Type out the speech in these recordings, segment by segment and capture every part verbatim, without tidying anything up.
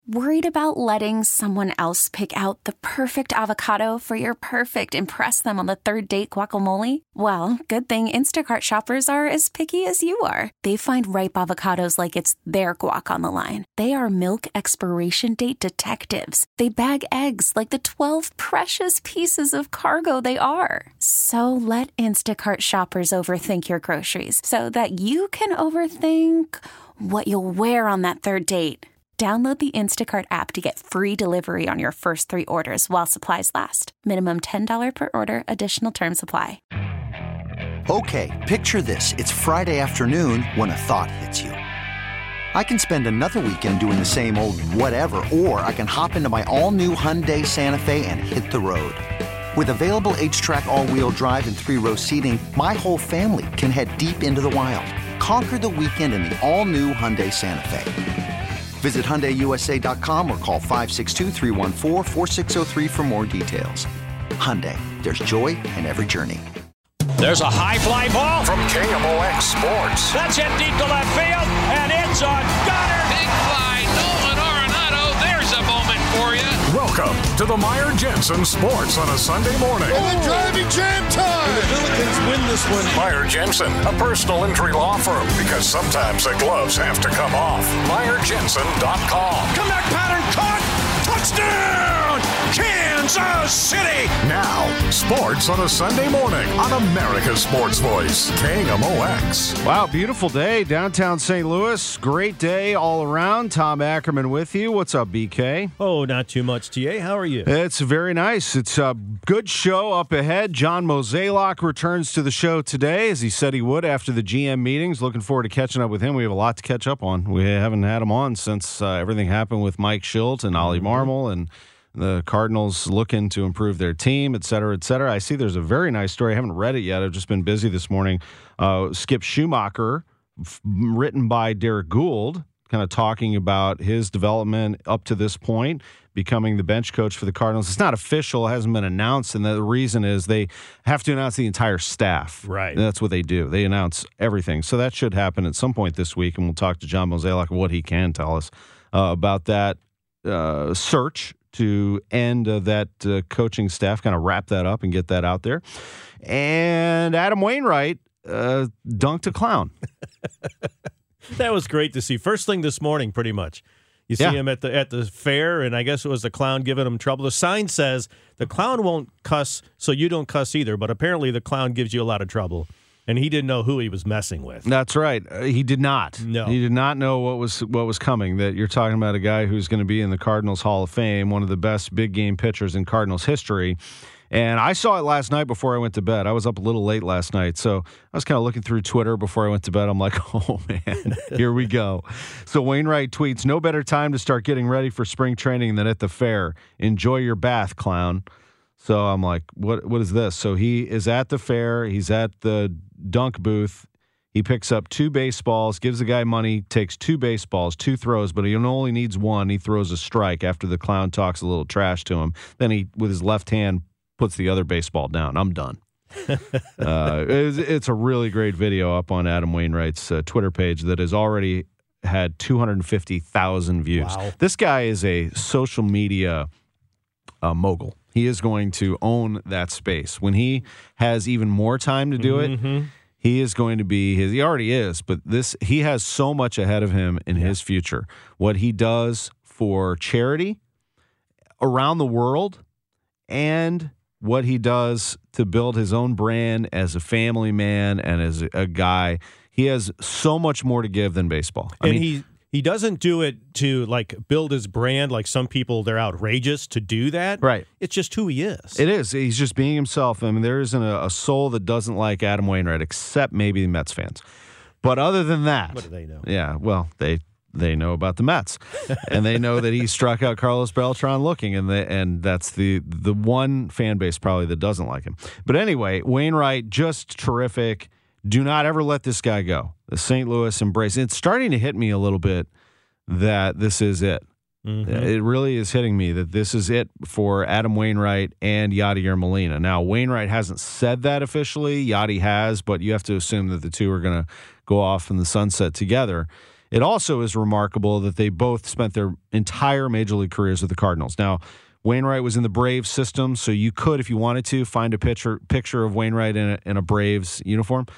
Worried about letting someone else pick out the perfect avocado for your perfect impress them on the third date guacamole? Well, good thing Instacart shoppers are as picky as you are. They find ripe avocados like it's their guac on the line. They are milk expiration date detectives. They bag eggs like the twelve precious pieces of cargo they are. So let Instacart shoppers overthink your groceries so that you can overthink what you'll wear on that third date. Download the Instacart app to get free delivery on your first three orders while supplies last. Minimum ten dollars per order. Additional terms apply. Okay, picture this. It's Friday afternoon when a thought hits you. I can spend another weekend doing the same old whatever, or I can hop into my all-new Hyundai Santa Fe and hit the road. With available H-Track all-wheel drive and three-row seating, my whole family can head deep into the wild. Conquer the weekend in the all-new Hyundai Santa Fe. Visit Hyundai U S A dot com or call five six two, three one four, four six zero three for more details. Hyundai, there's joy in every journey. There's a high fly ball from K M O X Sports. That's hit deep to left field, and it's on Goddard. Big fly, Nolan Arenado. There's a moment for you. Welcome to the Meyer Jensen Sports on a Sunday morning. And the driving jam time. And the Billikens win this one. Meyer Jensen, a personal injury law firm, because sometimes the gloves have to come off. Meyer Jensen dot com. Comeback pattern caught. Touchdown, Kansas City. Now, sports on a Sunday morning on America's Sports Voice, K M O X. Wow, beautiful day downtown Saint Louis. Great day all around. Tom Ackerman with you. What's up, B K? Oh, not too much, T A. How are you? It's very nice. It's a good show up ahead. John Mozeliak returns to the show today, as he said he would after the G M meetings. Looking forward to catching up with him. We have a lot to catch up on. We haven't had him on since uh, everything happened with Mike Schilt and Ollie Marmol and the Cardinals looking to improve their team, et cetera, et cetera. I see there's a very nice story. I haven't read it yet. I've just been busy this morning. Uh, Skip Schumacher, f- written by Derek Gould, kind of talking about his development up to this point, becoming the bench coach for the Cardinals. It's not official. It hasn't been announced, and the reason is they have to announce the entire staff. Right. That's what they do. They announce everything. So that should happen at some point this week, and we'll talk to John Mozeliak what he can tell us uh, about that uh, search to end uh, that uh, coaching staff, kind of wrap that up and get that out there. And Adam Wainwright uh, dunked a clown. That was great to see. First thing this morning, pretty much. You see Yeah. him at the at the fair, and I guess it was the clown giving him trouble. The sign says the clown won't cuss, so you don't cuss either, but apparently the clown gives you a lot of trouble. And he didn't know who he was messing with. That's right. Uh, he did not. No. He did not know what was what was coming. That you're talking about a guy who's going to be in the Cardinals Hall of Fame, one of the best big game pitchers in Cardinals history. And I saw it last night before I went to bed. I was up a little late last night, so I was kind of looking through Twitter before I went to bed. I'm like, oh, man, here we go. So Wainwright tweets, no better time to start getting ready for spring training than at the fair. Enjoy your bath, clown. So I'm like, what? What is this? So he is at the fair. He's at the dunk booth. He picks up two baseballs, gives the guy money, takes two baseballs, two throws, but he only needs one. He throws a strike after the clown talks a little trash to him. Then he, with his left hand, puts the other baseball down. I'm done. uh, it's, it's a really great video up on Adam Wainwright's uh, Twitter page that has already had two hundred fifty thousand views. Wow. This guy is a social media uh, mogul. He is going to own that space. When he has even more time to do Mm-hmm. it, he is going to be his. He already is, but this he has so much ahead of him in yeah. his future. What he does for charity around the world, and what he does to build his own brand as a family man and as a, a guy. He has so much more to give than baseball. I and mean, he he doesn't do it to like build his brand like some people. They're outrageous to do that. Right. It's just who he is. It is. He's just being himself. I mean, there isn't a, a soul that doesn't like Adam Wainwright except maybe the Mets fans. But other than that, what do they know? Yeah, well, they they know about the Mets, and they know that he struck out Carlos Beltran looking, and the, and that's the the one fan base probably that doesn't like him. But anyway, Wainwright, just terrific. Do not ever let this guy go. The Saint Louis embrace. It's starting to hit me a little bit that this is it. Mm-hmm. It really is hitting me that this is it for Adam Wainwright and Yadier Molina. Now, Wainwright hasn't said that officially. Yadi has, but you have to assume that the two are going to go off in the sunset together. it also is remarkable that they both spent their entire major league careers with the Cardinals. Now, Wainwright was in the Braves system, so you could, if you wanted to, find a picture picture of Wainwright in a, in a Braves uniform.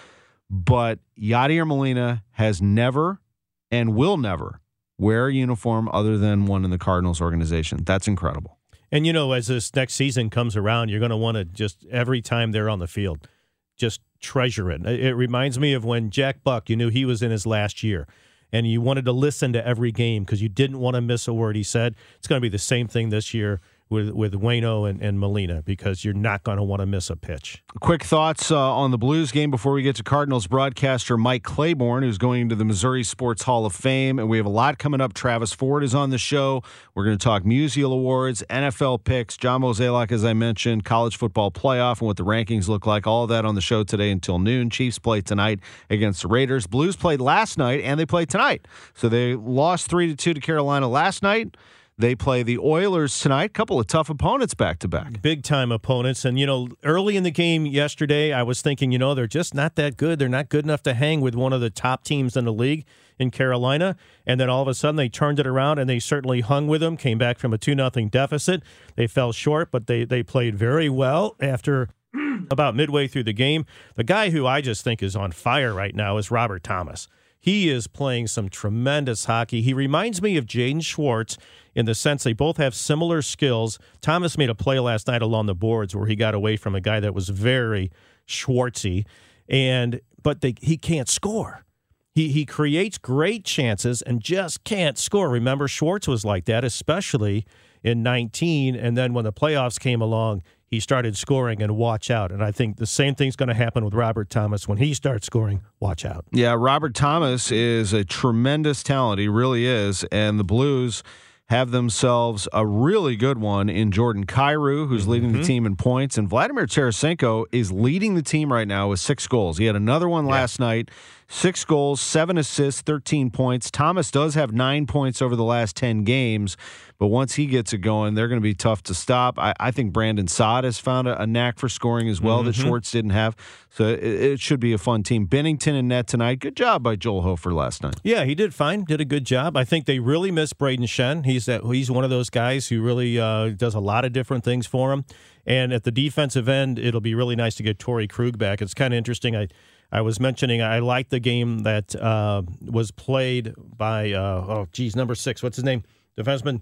But Yadier Molina has never and will never wear a uniform other than one in the Cardinals organization. That's incredible. And, you know, as this next season comes around, you're going to want to just, every time they're on the field, just treasure it. It reminds me of when Jack Buck, you knew he was in his last year, and you wanted to listen to every game because you didn't want to miss a word he said. It's going to be the same thing this year with with Waino and, and Molina, because you're not going to want to miss a pitch. Quick thoughts uh, on the Blues game before we get to Cardinals broadcaster Mike Claiborne, who's going into the Missouri Sports Hall of Fame. And we have a lot coming up. Travis Ford is on the show. We're going to talk Musial Awards, N F L picks, John Mozeliak, as I mentioned, college football playoff and what the rankings look like. All of that on the show today until noon. Chiefs play tonight against the Raiders. Blues played last night, and they play tonight. So they lost three to two to Carolina last night. They play the Oilers tonight. Couple of tough opponents back-to-back. Big-time opponents. And, you know, early in the game yesterday, I was thinking, you know, they're just not that good. They're not good enough to hang with one of the top teams in the league in Carolina. And then all of a sudden they turned it around, and they certainly hung with them, came back from a two nothing deficit. They fell short, but they, they played very well after about midway through the game. The guy who I just think is on fire right now is Robert Thomas. He is playing some tremendous hockey. He reminds me of Jaden Schwartz in the sense they both have similar skills. Thomas made a play last night along the boards where he got away from a guy that was very Schwartzy, and but they, he can't score. He he creates great chances and just can't score. Remember, Schwartz was like that, especially in nineteen, and then when the playoffs came along, he started scoring, and watch out. And I think the same thing's going to happen with Robert Thomas. When he starts scoring, watch out. Yeah, Robert Thomas is a tremendous talent. He really is. And the Blues have themselves a really good one in Jordan Kyrou, who's mm-hmm. leading the team in points. And Vladimir Tarasenko is leading the team right now with six goals. He had another one yeah. last night. Six goals, seven assists, thirteen points. Thomas does have nine points over the last ten games, but once he gets it going, they're going to be tough to stop. I, I think Brandon Saad has found a, a knack for scoring as well mm-hmm. that Schwartz didn't have, so it, it should be a fun team. Bennington in net tonight. Good job by Joel Hofer last night. Yeah, he did fine. Did a good job. I think they really miss Braden Shen. He's that, he's one of those guys who really uh, does a lot of different things for him. And at the defensive end, it'll be really nice to get Torrey Krug back. It's kind of interesting. I I was mentioning I like the game that uh, was played by, uh, oh, geez, number six. What's his name? Defenseman?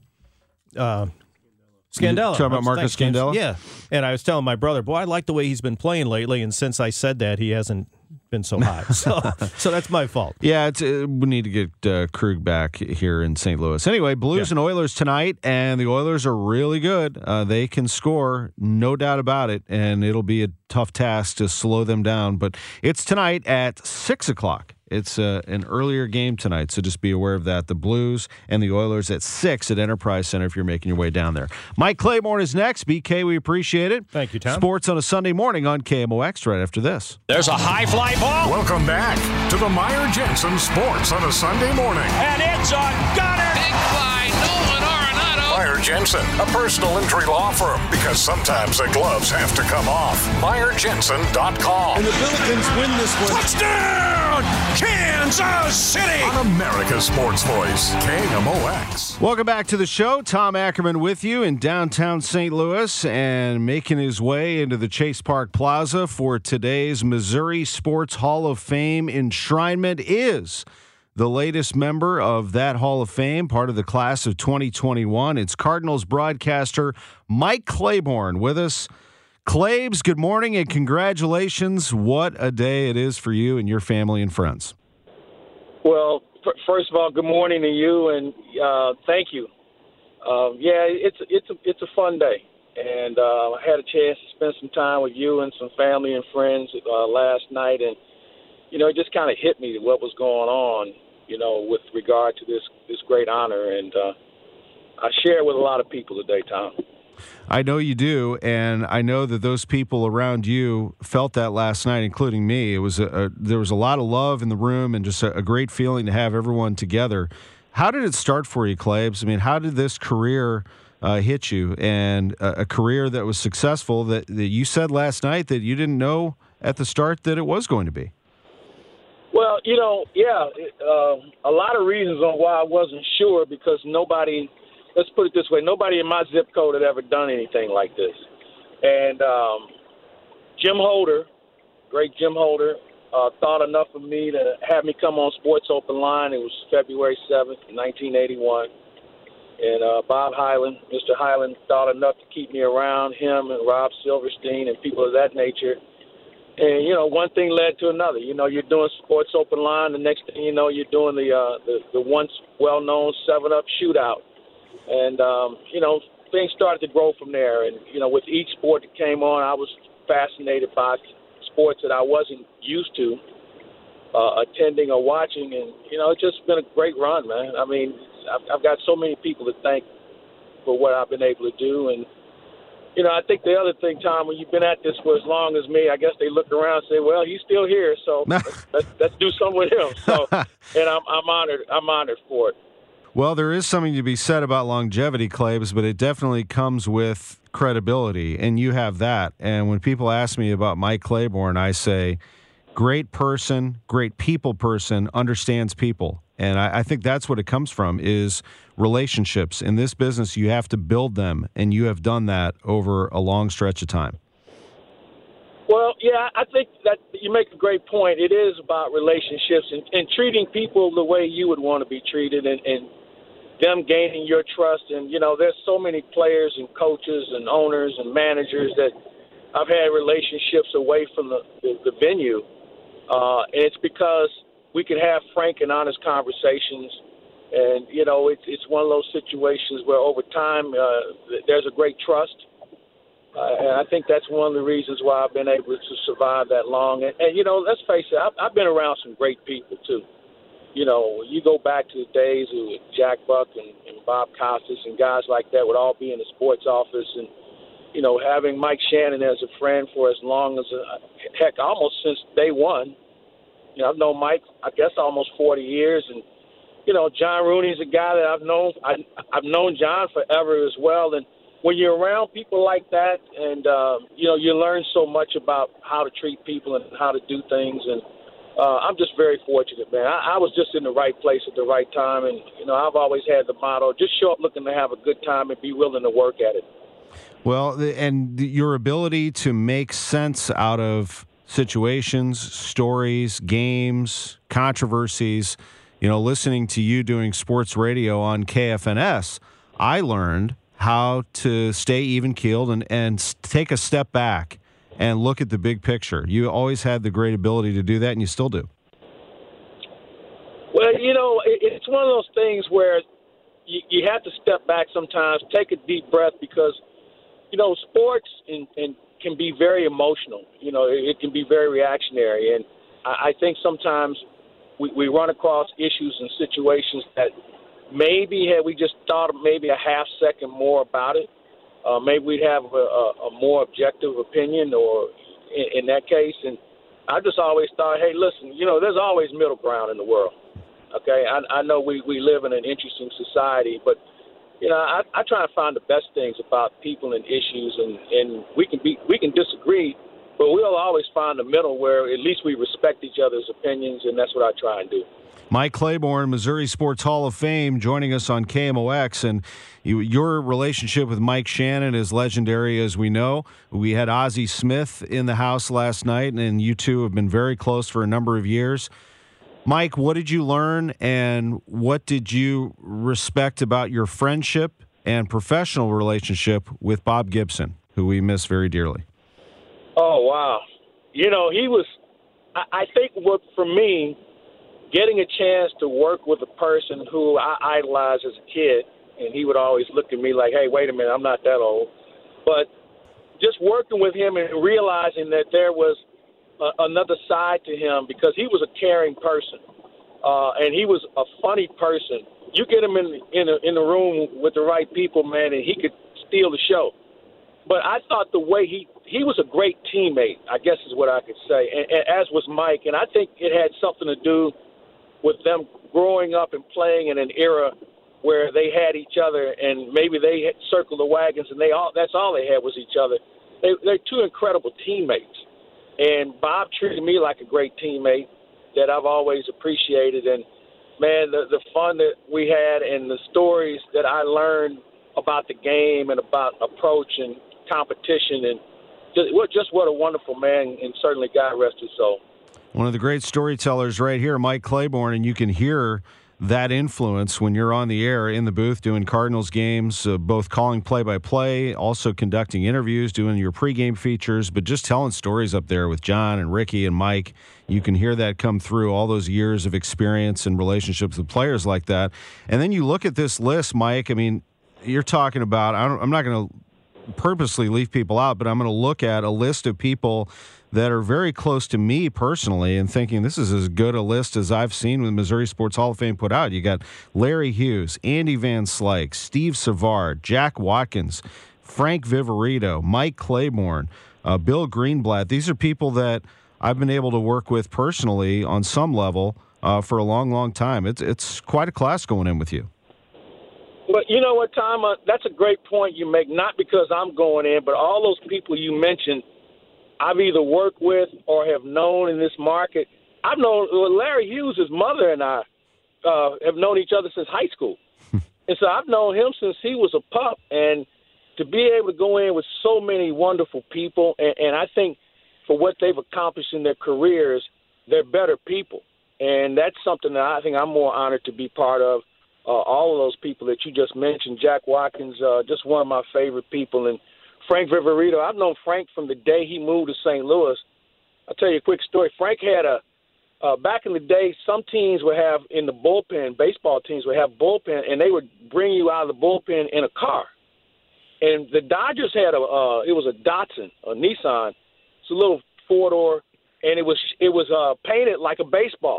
Uh, Scandella. Talking about Marcus Scandella? Yeah. And I was telling my brother, boy, I like the way he's been playing lately. And since I said that, he hasn't been so hot. So so that's my fault. Yeah, it's, uh, we need to get uh, Krug back here in Saint Louis. Anyway, Blues yeah. and Oilers tonight, and the Oilers are really good. Uh, they can score, no doubt about it, and it'll be a tough task to slow them down. But it's tonight at six o'clock. It's uh, an earlier game tonight, so just be aware of that. The Blues and the Oilers at six at Enterprise Center if you're making your way down there. Mike Claiborne is next. B K, we appreciate it. Thank you, Tom. Sports on a Sunday morning on K M O X right after this. There's a high fly ball. Welcome back to the Meyer Jensen Sports on a Sunday morning. And it's on Gunner. Big fly, Nolan Arenado. Meyer Jensen, a personal injury law firm, because sometimes the gloves have to come off. Meyer Jensen dot com. And the Billikens win this one. Touchdown! Kansas City! On America's Sports Voice, K M O X. Welcome back to the show. Tom Ackerman with you in downtown Saint Louis and making his way into the Chase Park Plaza for today's Missouri Sports Hall of Fame enshrinement is the latest member of that Hall of Fame, part of the class of twenty twenty-one. It's Cardinals broadcaster Mike Claiborne with us. Claibs, good morning and congratulations. What a day it is for you and your family and friends. Well, f- first of all, good morning to you, and uh, thank you. Uh, yeah, it's it's a, it's a fun day, and uh, I had a chance to spend some time with you and some family and friends uh, last night, and you know, it just kind of hit me what was going on, you know, with regard to this this great honor, and uh, I share it with a lot of people today, Tom. I know you do, and I know that those people around you felt that last night, including me. It was a, a there was a lot of love in the room and just a, a great feeling to have everyone together. How did it start for you, Claibs? I mean, how did this career uh, hit you, and a, a career that was successful that, that you said last night that you didn't know at the start that it was going to be? Well, you know, yeah, it, uh, a lot of reasons on why I wasn't sure, because nobody, let's put it this way, nobody in my zip code had ever done anything like this. And um, Jim Holder, great Jim Holder, uh, thought enough of me to have me come on Sports Open Line. It was February seventh, nineteen eighty-one. And uh, Bob Hyland, Mister Hyland, thought enough to keep me around, him and Rob Silverstein and people of that nature. And, you know, one thing led to another. You know, you're doing Sports Open Line. The next thing you know, you're doing the uh, the, the once well-known seven up shootout. And, um, you know, things started to grow from there. And, you know, with each sport that came on, I was fascinated by sports that I wasn't used to uh, attending or watching. And, you know, it's just been a great run, man. I mean, I've, I've got so many people to thank for what I've been able to do. And, you know, I think the other thing, Tom, when you've been at this for as long as me, I guess they look around and say, well, he's still here, so let's, let's, let's do something with him. So, and I'm, I'm honored. I'm honored for it. Well, there is something to be said about longevity, Claibs, but it definitely comes with credibility, and you have that. And when people ask me about Mike Claiborne, I say, great person, great people person, understands people. And I, I think that's what it comes from, is relationships. In this business, you have to build them, and you have done that over a long stretch of time. Well, yeah, I think that you make a great point. It is about relationships and, and treating people the way you would want to be treated, and, and them gaining your trust. And, you know, there's so many players and coaches and owners and managers that I've had relationships away from the, the, the venue. Uh, and it's because we could have frank and honest conversations. And, you know, it's it's one of those situations where over time uh, there's a great trust. Uh, and I think that's one of the reasons why I've been able to survive that long. And, and you know, let's face it, I've, I've been around some great people, too. You know, you go back to the days of Jack Buck and, and Bob Costas and guys like that would all be in the sports office. And, you know, having Mike Shannon as a friend for as long as, uh, heck, almost since day one. You know, I've known Mike, I guess, almost forty years. And, you know, John Rooney's a guy that I've known. I, I've known John forever as well. And when you're around people like that and, uh, you know, you learn so much about how to treat people and how to do things. And uh, I'm just very fortunate, man. I, I was just in the right place at the right time. And, you know, I've always had the motto, just show up looking to have a good time and be willing to work at it. Well, and your ability to make sense out of situations, stories, games, controversies, you know, listening to you doing sports radio on K F N S, I learned how to stay even-keeled and, and take a step back and look at the big picture. You always had the great ability to do that, and you still do. Well, you know, it, it's one of those things where you, you have to step back sometimes, take a deep breath, because, you know, sports and, and can be very emotional. You know, it, it can be very reactionary. And I, I think sometimes we, we run across issues and situations that maybe had we just thought maybe a half second more about it, uh, maybe we'd have a, a, a more objective opinion or in, in that case. And I just always thought, hey, listen, you know, there's always middle ground in the world. Okay, I, I know we, we live in an interesting society, but you know, I, I try to find the best things about people and issues, and, and we can be we can disagree, but we'll always find the middle where at least we respect each other's opinions, and that's what I try and do. Mike Claiborne, Missouri Sports Hall of Fame, joining us on K M O X, and you, your relationship with Mike Shannon is legendary, as we know. We had Ozzie Smith in the house last night, and you two have been very close for a number of years. Mike, what did you learn, and what did you respect about your friendship and professional relationship with Bob Gibson, who we miss very dearly? Oh, wow. You know, he was, I, I think what, for me, getting a chance to work with a person who I idolized as a kid, and he would always look at me like, hey, wait a minute, I'm not that old. But just working with him and realizing that there was Uh, another side to him, because he was a caring person, uh, and he was a funny person. You get him in in a, in a room with the right people, man, and he could steal the show. But I thought the way he he was a great teammate, I guess is what I could say, and, and as was Mike. And I think it had something to do with them growing up and playing in an era where they had each other, and maybe they had circled the wagons, and they all that's all they had was each other. They, they're two incredible teammates. And Bob treated me like a great teammate. that I've always appreciated. And, man, the, the fun that we had and the stories that I learned about the game and about approach and competition, and just what, just what a wonderful man, and certainly God rest his soul. One of the great storytellers right here, Mike Claiborne, and you can hear that influence when you're on the air in the booth doing Cardinals games, uh, both calling play-by-play, also conducting interviews, doing your pregame features, but just telling stories up there with John and Ricky and Mike. You can hear that come through, all those years of experience and relationships with players like that. And then you look at this list, Mike, I mean, you're talking about, I don't, I'm not going to purposely leave people out, but I'm going to look at a list of people that are very close to me personally and thinking this is as good a list as I've seen with Missouri Sports Hall of Fame put out. You got Larry Hughes, Andy Van Slyke, Steve Savard, Jack Watkins, Frank Viverito, Mike Claiborne, uh, Bill Greenblatt. These are people that I've been able to work with personally on some level uh, for a long, long time. It's, it's quite a class going in with you. But you know what, Tom? Uh, that's a great point you make, not because I'm going in, but all those people you mentioned I've either worked with or have known in this market. I've known Larry Hughes' mother and I uh, have known each other since high school. And so I've known him since he was a pup. And to be able to go in with so many wonderful people, and, and I think for what they've accomplished in their careers, they're better people. And that's something that I think I'm more honored to be part of. Uh, all of those people that you just mentioned, Jack Watkins, uh, just one of my favorite people, and Frank Viverito. I've known Frank from the day he moved to Saint Louis. I'll tell you a quick story. Frank had a uh, back in the day, some teams would have in the bullpen, baseball teams would have bullpen, and they would bring you out of the bullpen in a car. And the Dodgers had a uh, it was a Datsun, a Nissan. It's a little four door, and it was it was uh, painted like a baseball.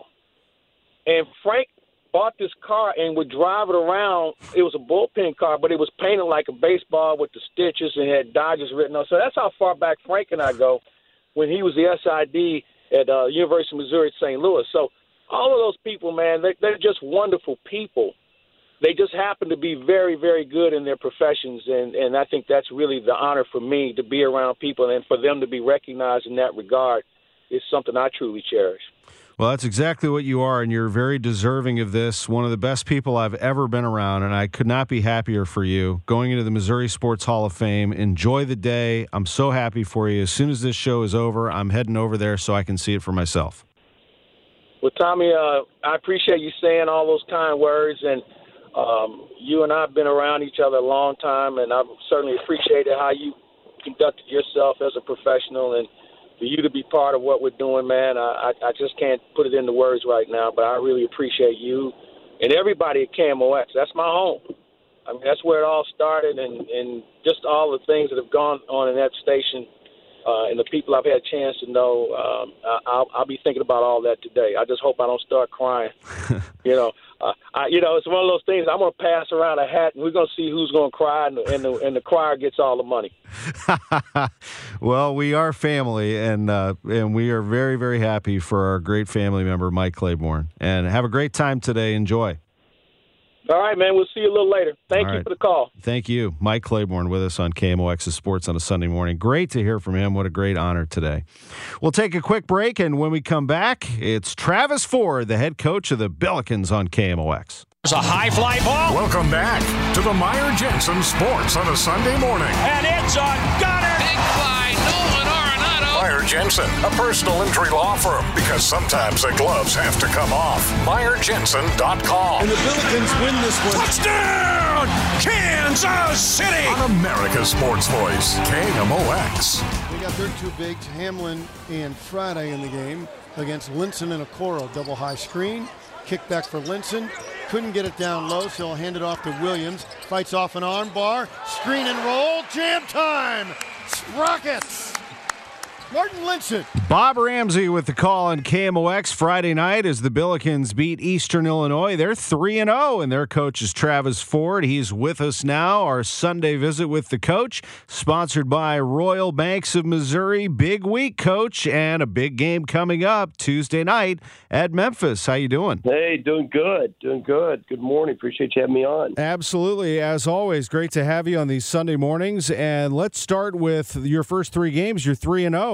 And Frank bought this car and would drive it around. It was a bullpen car, but it was painted like a baseball with the stitches and had Dodgers written on. So that's how far back Frank and I go when he was the S I D at uh, University of Missouri at Saint Louis. So all of those people, man, they, they're just wonderful people. They just happen to be very, very good in their professions, and, and I think that's really the honor for me to be around people, and for them to be recognized in that regard is something I truly cherish. Well, that's exactly what you are, and you're very deserving of this. One of the best people I've ever been around, and I could not be happier for you. Going into the Missouri Sports Hall of Fame, enjoy the day. I'm so happy for you. As soon as this show is over, I'm heading over there so I can see it for myself. Well, Tommy, uh, I appreciate you saying all those kind words, and um, you and I have been around each other a long time, and I've certainly appreciated how you conducted yourself as a professional, and for you to be part of what we're doing, man, I, I just can't put it into words right now, but I really appreciate you and everybody at K M O X. That's my home. I mean, that's where it all started, and, and just all the things that have gone on in that station uh, and the people I've had a chance to know, um, I'll, I'll be thinking about all that today. I just hope I don't start crying. you know, uh, I, you know, it's one of those things. I'm going to pass around a hat, and we're going to see who's going to cry, and the, and, the, and the crier gets all the money. Well, we are family, and uh, and we are very, very happy for our great family member, Mike Claiborne. And have a great time today. Enjoy. All right, man. We'll see you a little later. Thank All you right. for the call. Thank you. Mike Claiborne with us on K M O X's Sports on a Sunday morning. Great to hear from him. What a great honor today. We'll take a quick break, and when we come back, it's Travis Ford, the head coach of the Billikens on K M O X. There's a high fly ball. Welcome back to the Meyer Jensen Sports on a Sunday morning. And it's on Goddard. Big fly, Nolan Arenado. Meyer Jensen, a personal injury law firm, because sometimes the gloves have to come off. Meyer Jensen dot com. And the Billikens win this one. Touchdown, Kansas City. On America's Sports Voice, K M O X. They got their two bigs, Hamlin and Friday, in the game against Linson and Okoro. Double high screen. Kick back for Linson. Couldn't get it down low, so he'll hand it off to Williams. Fights off an arm bar. Screen and roll. Jam time. Sprockets. Martin Linson. Bob Ramsey with the call on K M O X Friday night as the Billikens beat Eastern Illinois. They're three and oh, and their coach is Travis Ford. He's with us now. Our Sunday visit with the coach, sponsored by Royal Banks of Missouri. Big week, Coach, and a big game coming up Tuesday night at Memphis. How you doing? Hey, doing good, doing good. Good morning. Appreciate you having me on. Absolutely. As always, great to have you on these Sunday mornings. And let's start with your first three games. You're three and oh.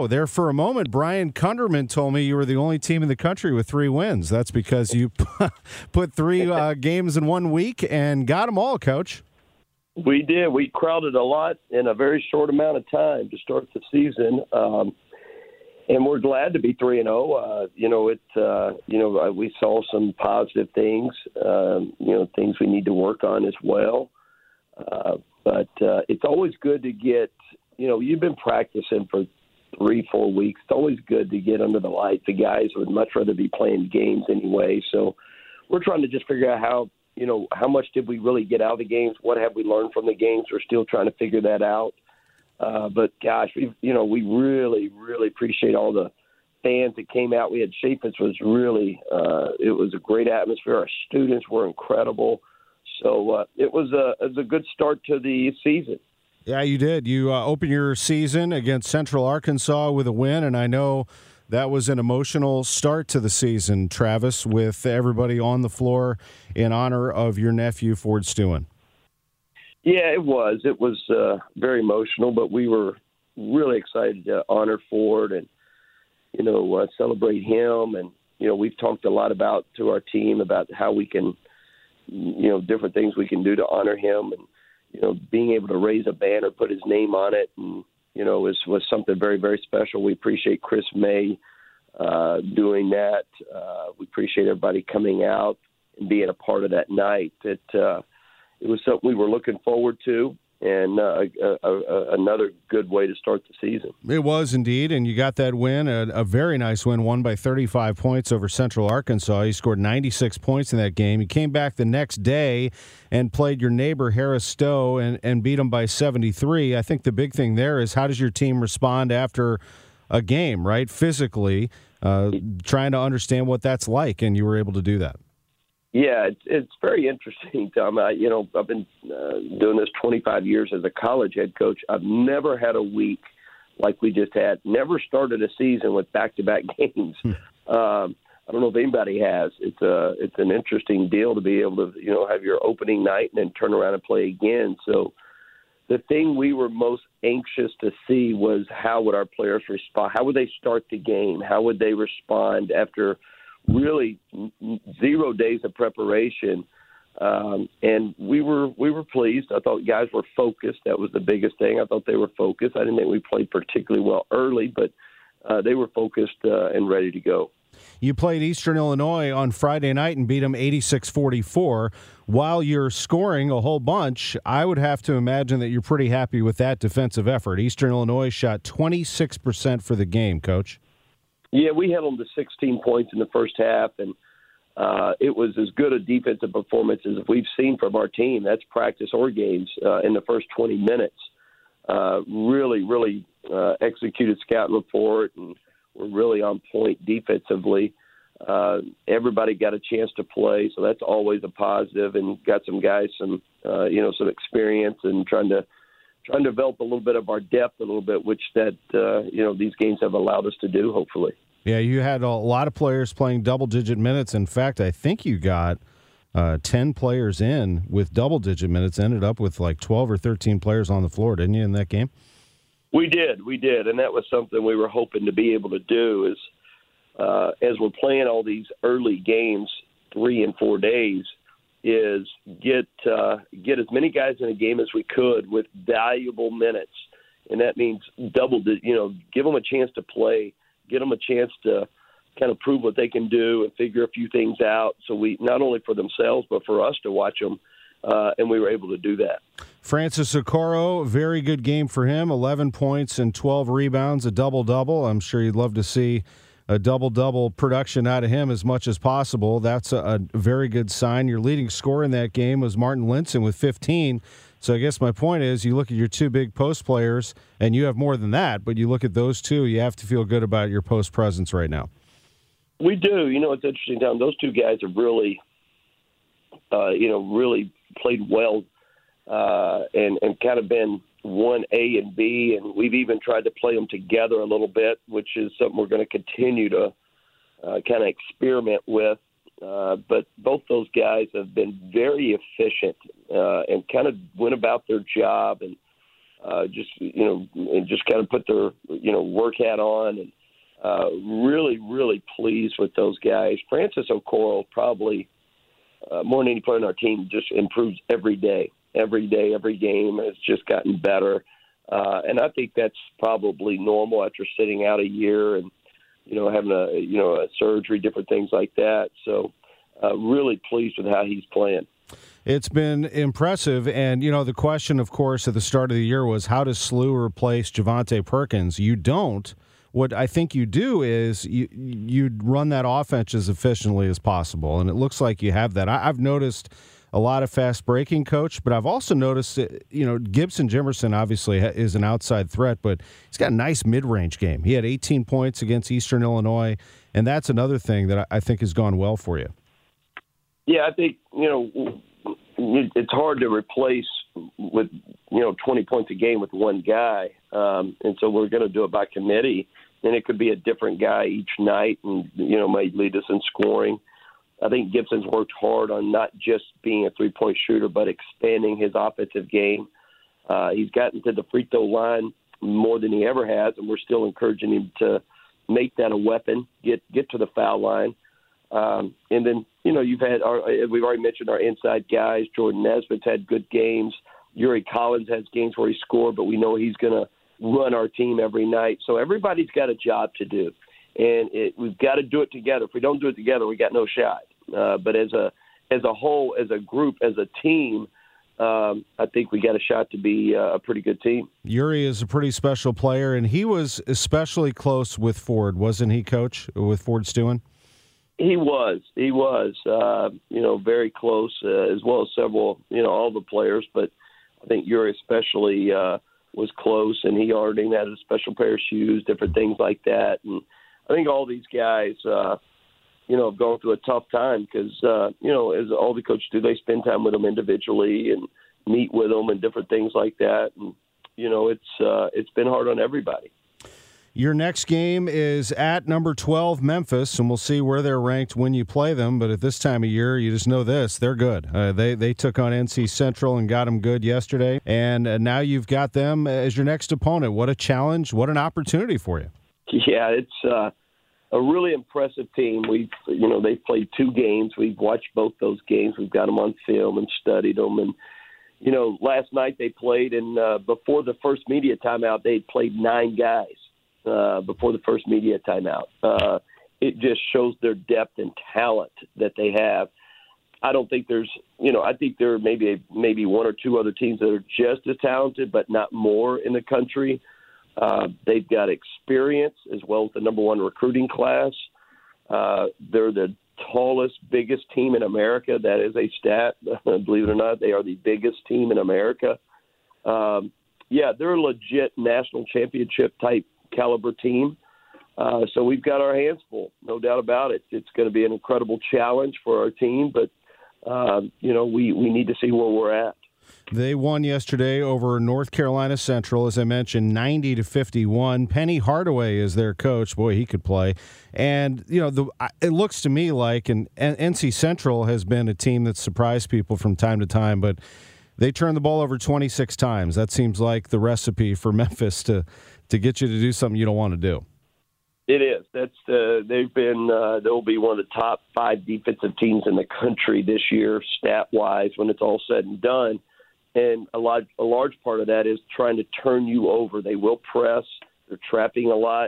oh. There for a moment, Brian Kunderman told me you were the only team in the country with three wins. That's because you put three uh, games in one week and got them all, Coach. We did. We crowded a lot in a very short amount of time to start the season. Um, and we're glad to be three and oh. Uh, you know, it, uh, you know, we saw some positive things, um, you know, things we need to work on as well. Uh, but uh, it's always good to get, you know, you've been practicing for three, four weeks. It's always good to get under the light. The guys would much rather be playing games anyway. So we're trying to just figure out how, you know, how much did we really get out of the games? What have we learned from the games? We're still trying to figure that out. Uh, but, gosh, we you know, we really, really appreciate all the fans that came out. We had Chaffetz was really uh, – it was a great atmosphere. Our students were incredible. So uh, it was a it was a good start to the season. Yeah, you did. You uh, opened your season against Central Arkansas with a win, and I know that was an emotional start to the season, Travis, with everybody on the floor in honor of your nephew, Ford Stewin. Yeah, it was. It was uh, very emotional, but we were really excited to honor Ford and, you know, uh, celebrate him. And, you know, we've talked a lot about to our team about how we can, you know, different things we can do to honor him. And, you know, being able to raise a banner, put his name on it, and, you know, was, was something very, very special. We appreciate Chris May uh, doing that. Uh, we appreciate everybody coming out and being a part of that night. It, uh, it was something we were looking forward to, and uh, a, a, a, another good way to start the season. It was indeed, and you got that win, a, a very nice win, won by thirty-five points over Central Arkansas. You scored ninety-six points in that game. You came back the next day and played your neighbor, Harris Stowe, and, and beat them by seventy-three. I think the big thing there is how does your team respond after a game, right, physically, uh, trying to understand what that's like, and you were able to do that. Yeah, it's, it's very interesting, Tom. I, you know, I've been uh, doing this twenty-five years as a college head coach. I've never had a week like we just had. Never started a season with back-to-back games. Hmm. Um, I don't know if anybody has. It's a, it's an interesting deal to be able to, you know, have your opening night and then turn around and play again. So the thing we were most anxious to see was how would our players respond? How would they start the game? How would they respond after really zero days of preparation, um, and we were we were pleased. I thought guys were focused. That was the biggest thing. I thought they were focused. I didn't think we played particularly well early, but uh, they were focused uh, and ready to go. You played Eastern Illinois on Friday night and beat them eighty-six forty-four. While you're scoring a whole bunch, I would have to imagine that you're pretty happy with that defensive effort. Eastern Illinois shot twenty-six percent for the game, Coach. Yeah, we held them to sixteen points in the first half, and uh, it was as good a defensive performance as we've seen from our team. That's practice or games uh, in the first twenty minutes. Uh, really, really uh, executed scout report, and we're really on point defensively. Uh, everybody got a chance to play, so that's always a positive, and got some guys some uh, you know some experience and trying to. trying to develop a little bit of our depth a little bit, which that, uh, you know, these games have allowed us to do, hopefully. Yeah, you had a lot of players playing double-digit minutes. In fact, I think you got uh, ten players in with double-digit minutes, ended up with like twelve or thirteen players on the floor, didn't you, in that game? We did, we did, and that was something we were hoping to be able to do is uh, as we're playing all these early games, three and four days, is get uh, get as many guys in a game as we could with valuable minutes, and that means double. You know, give them a chance to play, get them a chance to kind of prove what they can do and figure a few things out. So we not only for themselves but for us to watch them, uh, and we were able to do that. Francis Okoro, very good game for him. eleven points and twelve rebounds, a double double. I'm sure you'd love to see a double-double production out of him as much as possible. That's a, a very good sign. Your leading scorer in that game was Martin Linson with fifteen. So I guess my point is you look at your two big post players, and you have more than that, but you look at those two, you have to feel good about your post presence right now. We do. You know, it's interesting, Tom. Those two guys have really, uh, you know, really played well uh, and, and kind of been one A and B, and we've even tried to play them together a little bit, which is something we're going to continue to uh, kind of experiment with. Uh, but both those guys have been very efficient uh, and kind of went about their job. And uh, just you know, and just kind of put their you know work hat on, and uh, really, really pleased with those guys. Francis Okoro probably uh, more than any player on our team just improves every day, every day, every game. It's just gotten better, uh, and I think that's probably normal after sitting out a year and you know having a you know a surgery, different things like that. So, uh, really pleased with how he's playing. It's been impressive, and, you know, the question, of course, at the start of the year was, how does Slew replace Javonte Perkins? You don't. What I think you do is you you run that offense as efficiently as possible, and it looks like you have that. I, I've noticed a lot of fast breaking, Coach, but I've also noticed, you know, Gibson Jimerson obviously is an outside threat, but he's got a nice mid-range game. He had eighteen points against Eastern Illinois, and that's another thing that I think has gone well for you. Yeah, I think, you know, it's hard to replace with, you know, twenty points a game with one guy. Um, and so we're going to do it by committee. And it could be a different guy each night and, you know, might lead us in scoring. I think Gibson's worked hard on not just being a three-point shooter, but expanding his offensive game. Uh, he's gotten to the free throw line more than he ever has, and we're still encouraging him to make that a weapon, get get to the foul line. Um, and then, you know, you've had our, we've already mentioned our inside guys. Jordan Nesbitt's had good games. Yuri Collins has games where he scored, but we know he's going to run our team every night. So everybody's got a job to do, and it, we've got to do it together. If we don't do it together, we got no shot. Uh, but as a as a whole, as a group, as a team, um, I think we got a shot to be uh, a pretty good team. Yuri is a pretty special player, and he was especially close with Ford, wasn't he, Coach, with Ford Stewin? He was. He was, uh, you know, very close, uh, as well as several, you know, all the players. But I think Yuri especially uh, was close, and he already had a special pair of shoes, different things like that. And I think all these guys, uh, you know, have gone through a tough time because, uh, you know, as all the coaches do, they spend time with them individually and meet with them and different things like that. And, you know, it's uh, it's been hard on everybody. Your next game is at number twelve, Memphis, and we'll see where they're ranked when you play them. But at this time of year, you just know this. They're good. Uh, they they took on N C Central and got them good yesterday. And uh, now you've got them as your next opponent. What a challenge. What an opportunity for you. Yeah, it's uh, a really impressive team. We've, you know, they've played two games. We've watched both those games. We've got them on film and studied them. And, you know, last night they played, and uh, before the first media timeout, they had played nine guys. Uh, before the first media timeout. Uh, it just shows their depth and talent that they have. I don't think there's, you know, I think there are maybe maybe one or two other teams that are just as talented, but not more in the country. Uh, they've got experience as well as the number one recruiting class. Uh, they're the tallest, biggest team in America. That is a stat. Believe it or not, they are the biggest team in America. Um, yeah, they're a legit national championship type caliber team. Uh, so we've got our hands full, no doubt about it. It's going to be an incredible challenge for our team, but, uh, you know, we, we need to see where we're at. They won yesterday over North Carolina Central, as I mentioned, ninety to fifty-one. Penny Hardaway is their coach. Boy, he could play. And, you know, the it looks to me like, and, and N C Central has been a team that's surprised people from time to time, but they turned the ball over twenty-six times. That seems like the recipe for Memphis to to get you to do something you don't want to do. It is. That's uh, they've been. Uh, they'll be one of the top five defensive teams in the country this year, stat wise, when it's all said and done. And a lot, a large part of that is trying to turn you over. They will press. They're trapping a lot.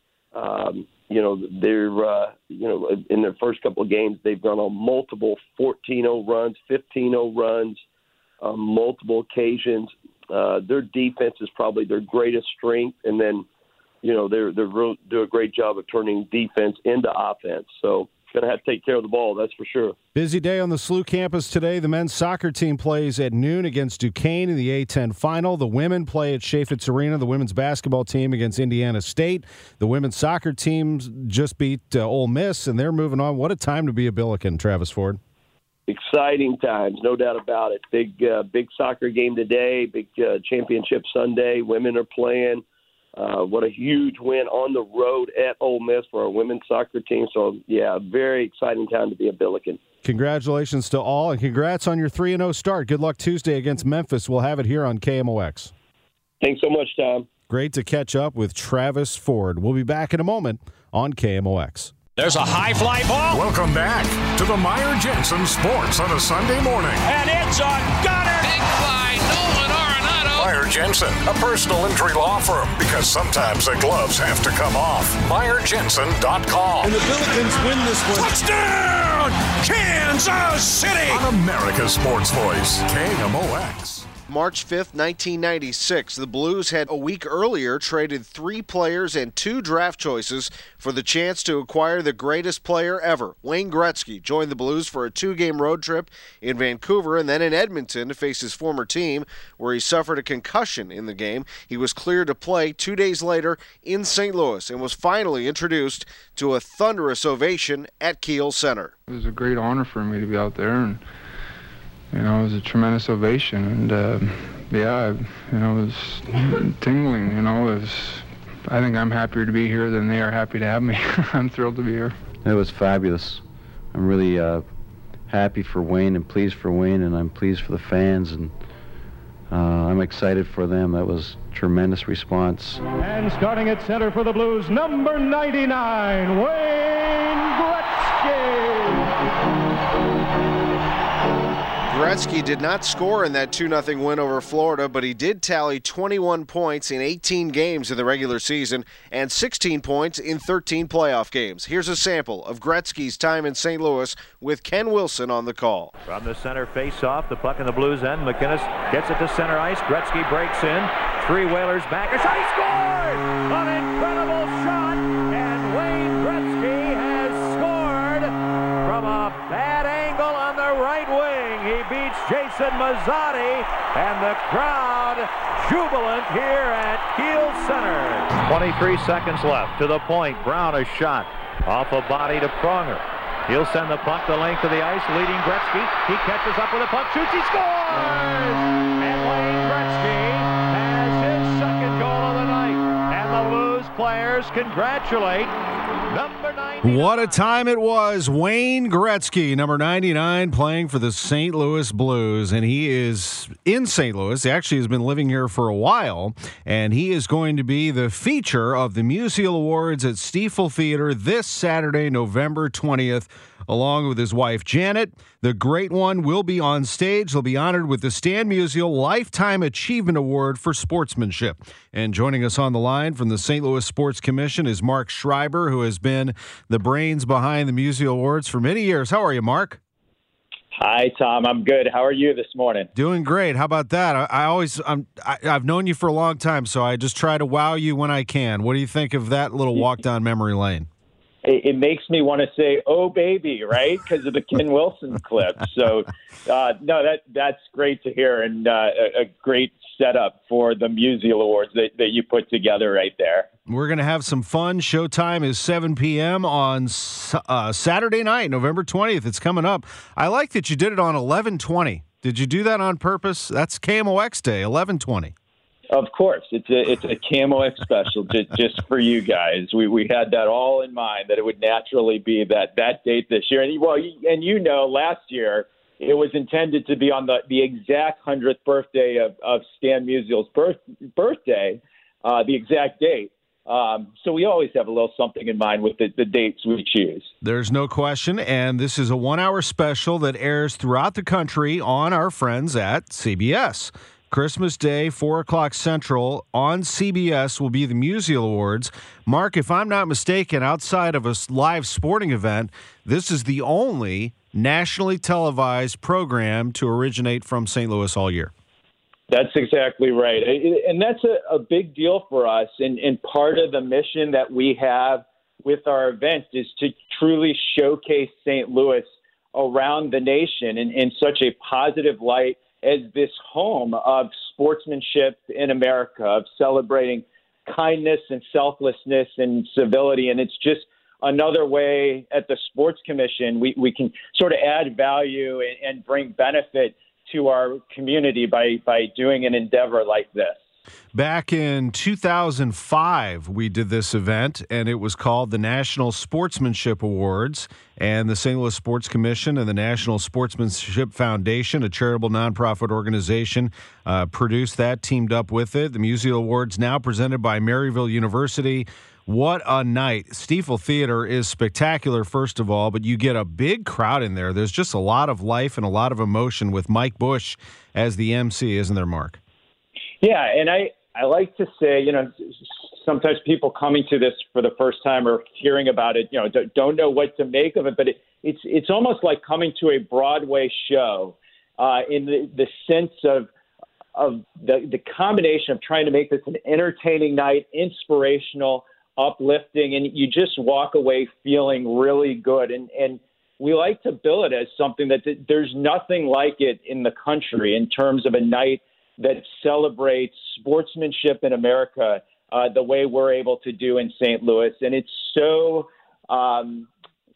Um, you know, they're. Uh, you know, in their first couple of games, they've gone on multiple fourteen oh runs, fifteen oh runs, on multiple occasions. Uh, their defense is probably their greatest strength, and then, you know, they're they're real, do a great job of turning defense into offense. So, going to have to take care of the ball, that's for sure. Busy day on the S L U campus today. The men's soccer team plays at noon against Duquesne in the A ten final. The women play at Chaifetz Arena. The women's basketball team against Indiana State. The women's soccer team just beat uh, Ole Miss, and they're moving on. What a time to be a Billiken, Travis Ford. Exciting times, no doubt about it. Big, uh, big soccer game today. Big uh, championship Sunday. Women are playing. Uh, what a huge win on the road at Ole Miss for our women's soccer team. So, yeah, very exciting time to be a Billiken. Congratulations to all, and congrats on your three and oh start. Good luck Tuesday against Memphis. We'll have it here on K M O X. Thanks so much, Tom. Great to catch up with Travis Ford. We'll be back in a moment on K M O X. There's a high fly ball. Welcome back to the Meyer Jensen Sports on a Sunday morning. And it's on Gunner. Big fly, Nolan Arenado. Meyer Jensen, a personal injury law firm, because sometimes the gloves have to come off. Meyer Jensen dot com. And the Billikens win this one. Touchdown, Kansas City. On America's Sports Voice, K M O X. March fifth, nineteen ninety-six, the Blues had a week earlier traded three players and two draft choices for the chance to acquire the greatest player ever. Wayne Gretzky joined the Blues for a two-game road trip in Vancouver and then in Edmonton to face his former team, where he suffered a concussion in the game. He was cleared to play two days later in Saint Louis and was finally introduced to a thunderous ovation at Kiel Center. It was a great honor for me to be out there, and you know, it was a tremendous ovation, and uh, yeah, you know, it was tingling. You know, it was. I think I'm happier to be here than they are happy to have me. I'm thrilled to be here. It was fabulous. I'm really uh, happy for Wayne and pleased for Wayne, and I'm pleased for the fans, and uh, I'm excited for them. That was tremendous response. And starting at center for the Blues, number ninety-nine, Wayne Gretzky. Gretzky did not score in that two nothing win over Florida, but he did tally twenty-one points in eighteen games in the regular season and sixteen points in thirteen playoff games. Here's a sample of Gretzky's time in Saint Louis with Ken Wilson on the call. From the center face-off, the puck in the Blues end. McInnes gets it to center ice. Gretzky breaks in. Three Whalers back. A shot. He scored! An incredible shot, and Wayne Gretzky has scored from a bad angle on the right wing. He beats Jason Mazzotti, and the crowd jubilant here at Kiel Center. twenty-three seconds left. To the point. Brown a shot off a body to Pronger. He'll send the puck the length of the ice, leading Gretzky. He catches up with a puck, shoots, he scores! And Wayne Gretzky has his second goal of the night. And the Blues players congratulate number ninety-nine. What a time it was. Wayne Gretzky, number ninety-nine, playing for the Saint Louis Blues. And he is in Saint Louis. He actually has been living here for a while. And he is going to be the feature of the Musial Awards at Stiefel Theater this Saturday, November twentieth, along with his wife, Janet. The great one will be on stage. He'll be honored with the Stan Musial Lifetime Achievement Award for Sportsmanship. And joining us on the line from the Saint Louis Sports Commission is Mark Schreiber, who has been the brains behind the Musial Awards for many years. How are you, Mark? Hi, Tom. I'm good. How are you this morning? Doing great. How about that? I, I always, I'm, I, I've known you for a long time, so I just try to wow you when I can. What do you think of that little walk down memory lane? It makes me want to say, "Oh, baby," right? Because of the Ken Wilson clip. So, uh, no, that that's great to hear, and uh, a, a great setup for the Musial Awards that, that you put together right there. We're going to have some fun. Showtime is seven p.m. on uh, Saturday night, November twentieth. It's coming up. I like that you did it on eleven twenty. Did you do that on purpose? That's K M O X Day, eleven twenty. Of course, it's a it's a K M O X special just, just for you guys. We we had that all in mind, that it would naturally be that that date this year. And well, and you know, last year it was intended to be on the, the exact hundredth birthday of, of Stan Musial's birth, birthday, uh, the exact date. Um, so we always have a little something in mind with the, the dates we choose. There's no question, and this is a one-hour special that airs throughout the country on our friends at C B S. Christmas Day, four o'clock Central, on C B S will be the Musial Awards. Mark, if I'm not mistaken, outside of a live sporting event, this is the only nationally televised program to originate from Saint Louis all year. That's exactly right. And that's a, a big deal for us. And, and part of the mission that we have with our event is to truly showcase Saint Louis around the nation in, in such a positive light as this home of sportsmanship in America, of celebrating kindness and selflessness and civility. And it's just another way at the Sports Commission we, we can sort of add value and, and bring benefit to our community by, by doing an endeavor like this. Back in two thousand five, we did this event, and it was called the National Sportsmanship Awards. And the Saint Louis Sports Commission and the National Sportsmanship Foundation, a charitable nonprofit organization, uh, produced that, teamed up with it. The Musial Awards now presented by Maryville University. What a night. Stiefel Theater is spectacular, first of all, but you get a big crowd in there. There's just a lot of life and a lot of emotion with Mike Bush as the M C, isn't there, Mark? Yeah, and I, I like to say, you know, sometimes people coming to this for the first time or hearing about it, you know, don't know what to make of it, but it, it's it's almost like coming to a Broadway show uh, in the, the sense of of the, the combination of trying to make this an entertaining night, inspirational, uplifting, and you just walk away feeling really good. And, and we like to bill it as something that th- there's nothing like it in the country in terms of a night that celebrates sportsmanship in America uh, the way we're able to do in Saint Louis. And it's so um,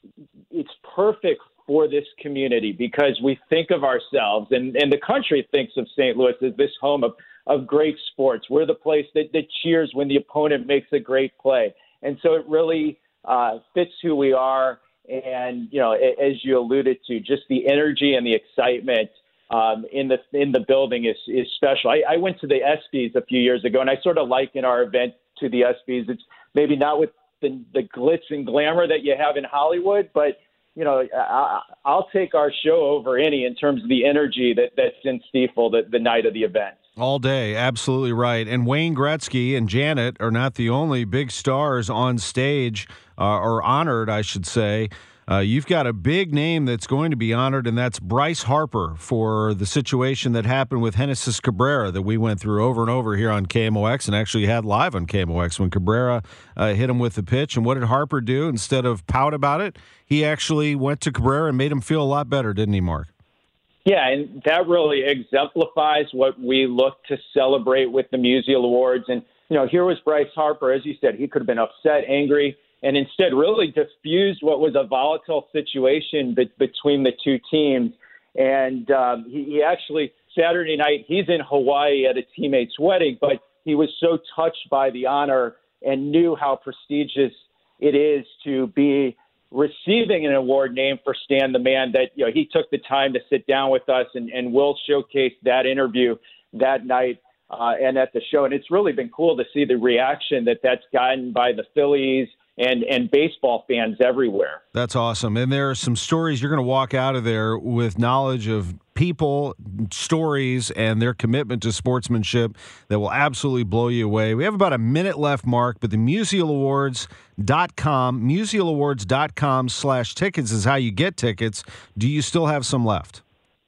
it's perfect for this community because we think of ourselves and, and the country thinks of Saint Louis as this home of, of great sports. We're the place that, that cheers when the opponent makes a great play. And so it really uh, fits who we are. And, you know, as you alluded to, just the energy and the excitement Um, in the in the building is is special. I, I went to the ESPYs a few years ago, and I sort of liken our event to the ESPYs. It's maybe not with the, the glitz and glamour that you have in Hollywood, but you know, I, I'll take our show over any in terms of the energy that, that's in Stiefel the, the night of the event. All day, absolutely right. And Wayne Gretzky and Janet are not the only big stars on stage, uh, or honored, I should say. Uh, you've got a big name that's going to be honored, and that's Bryce Harper for the situation that happened with Genesis Cabrera that we went through over and over here on K M O X and actually had live on K M O X when Cabrera uh, hit him with the pitch. And what did Harper do? Instead of pout about it, he actually went to Cabrera and made him feel a lot better, didn't he, Mark? Yeah, and that really exemplifies what we look to celebrate with the Musial Awards. And, you know, here was Bryce Harper. As you said, he could have been upset, angry, and instead really diffused what was a volatile situation be- between the two teams. And um, he, he actually, Saturday night, he's in Hawaii at a teammate's wedding, but he was so touched by the honor and knew how prestigious it is to be receiving an award named for Stan the Man that, you know, he took the time to sit down with us, and, and we'll showcase that interview that night uh, and at the show. And it's really been cool to see the reaction that that's gotten by the Phillies and and baseball fans everywhere. That's awesome. And there are some stories you're going to walk out of there with knowledge of people, stories, and their commitment to sportsmanship that will absolutely blow you away. We have about a minute left, Mark, but the musial awards dot com, musial awards dot com slash tickets is how you get tickets. Do you still have some left?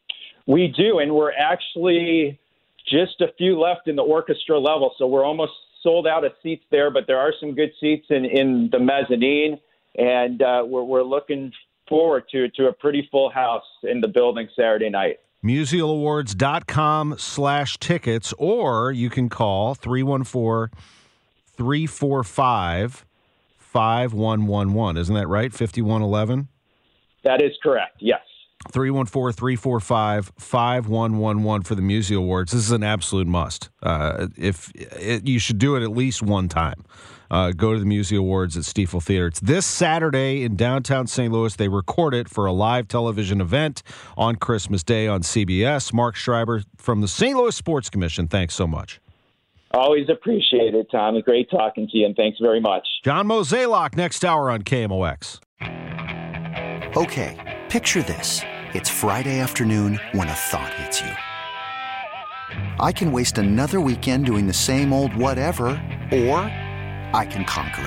We do, and we're actually just a few left in the orchestra level, so we're almost sold out of seats there, but there are some good seats in, in the mezzanine, and uh, we're, we're looking forward to to a pretty full house in the building Saturday night. musial awards dot com slash tickets, or you can call three one four, three four five, five one one one. Isn't that right? fifty-one eleven? That is correct, yes. three one four, three four five, five one one one for the Musial Awards. This is an absolute must. Uh, if it, you should do it at least one time. Uh, go to the Musial Awards at Stiefel Theater. It's this Saturday in downtown Saint Louis. They record it for a live television event on Christmas Day on C B S. Mark Schreiber from the Saint Louis Sports Commission, thanks so much. Always appreciate it, Tom. It's great talking to you, and thanks very much. John Mozeliak next hour on K M O X. Okay, picture this. It's Friday afternoon when a thought hits you. I can waste another weekend doing the same old whatever, or I can conquer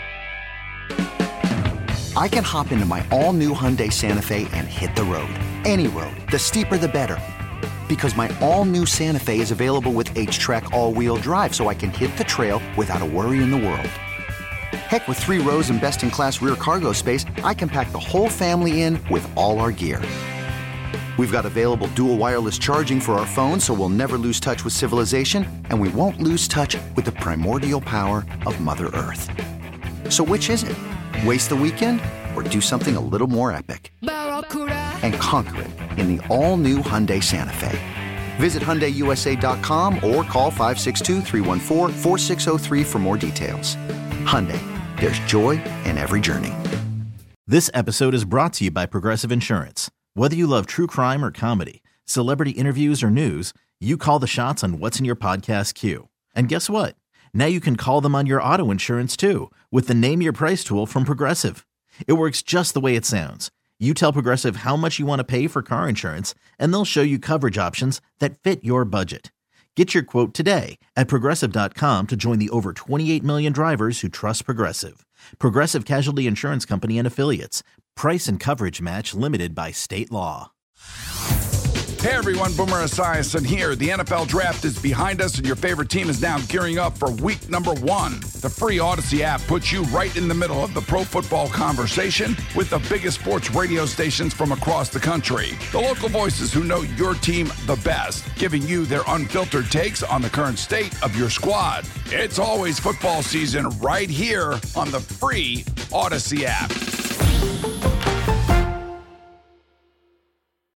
it. I can hop into my all-new Hyundai Santa Fe and hit the road. Any road. The steeper, the better. Because my all-new Santa Fe is available with H-Track all-wheel drive, so I can hit the trail without a worry in the world. Heck, with three rows and best-in-class rear cargo space, I can pack the whole family in with all our gear. We've got available dual wireless charging for our phones, so we'll never lose touch with civilization, and we won't lose touch with the primordial power of Mother Earth. So which is it? Waste the weekend or do something a little more epic? And conquer it in the all-new Hyundai Santa Fe. Visit Hyundai U S A dot com or call five six two, three one four, four six zero three for more details. Hyundai, there's joy in every journey. This episode is brought to you by Progressive Insurance. Whether you love true crime or comedy, celebrity interviews or news, you call the shots on what's in your podcast queue. And guess what? Now you can call them on your auto insurance too with the Name Your Price tool from Progressive. It works just the way it sounds. You tell Progressive how much you want to pay for car insurance, and they'll show you coverage options that fit your budget. Get your quote today at Progressive dot com to join the over twenty-eight million drivers who trust Progressive. Progressive Casualty Insurance Company and Affiliates. Price and coverage match limited by state law. Hey everyone, Boomer Esiason here. The N F L Draft is behind us and your favorite team is now gearing up for week number one. The free Odyssey app puts you right in the middle of the pro football conversation with the biggest sports radio stations from across the country. The local voices who know your team the best, giving you their unfiltered takes on the current state of your squad. It's always football season right here on the free Odyssey app.